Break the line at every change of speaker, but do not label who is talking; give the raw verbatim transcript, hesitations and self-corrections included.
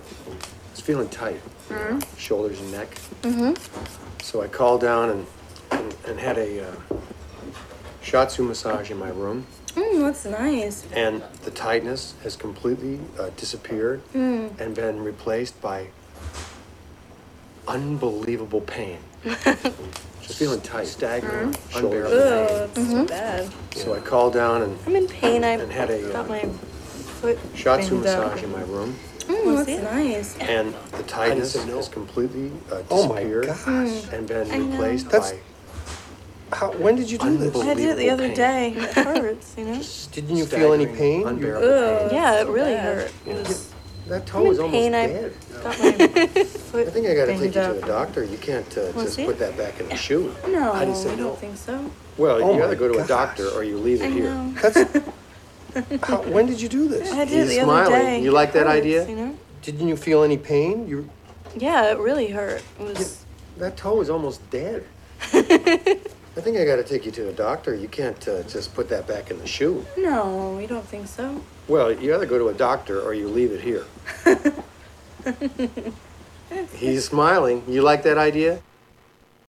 was feeling tight,
Mm-hmm.
shoulders and neck.
Mm-hmm.
So I called down and, and, and had a uh, shiatsu massage in my room.
Mm, that's nice.
And the tightness has completely uh, disappeared
Mm.
and been replaced by unbelievable pain. Just feeling tight, stagnant, unbearable
Ugh,
pain.
that's
Mm-hmm.
so bad.
So I called down and
I'm in pain. I
And had a,
got
uh,
my foot
shiatsu
banged up.
massage in my room.
Mm,
Wanna
that's
see it?
nice.
And the tightness
say no?
has completely uh,
Oh my
disappeared
gosh.
and been
I know.
replaced
That's-
by
How, when did you do this?
I did it the other
pain.
day. It hurts, you know?
Just
Didn't you feel any
staggering,
pain? You-
Unbearable
Ugh,
pain.
yeah, it
so
really
bad.
hurt. It was,
That
I'm
toe is
in
almost
pain. I
dead.
got my foot
I think I gotta
banged
take you
up.
to the doctor. You can't uh,
Wanna
just
see
put
it?
that back in the shoe.
No,
How do you say
I
no?
don't think so.
Well,
Oh
you
my
either go to a
gosh.
doctor or you leave
I
it here.
know.
That's, how, when did you do this?
I did it
He's
the other
smiling.
day.
You like
It
that
hurts,
idea?
You know?
Didn't you feel any pain? You,
Yeah, it really hurt. It was.
That toe is almost dead. I think I gotta take you to a doctor. You can't uh, just put that back in the shoe.
No, you don't think so?
Well, you either go to a doctor or you leave it here. He's smiling. You like that idea?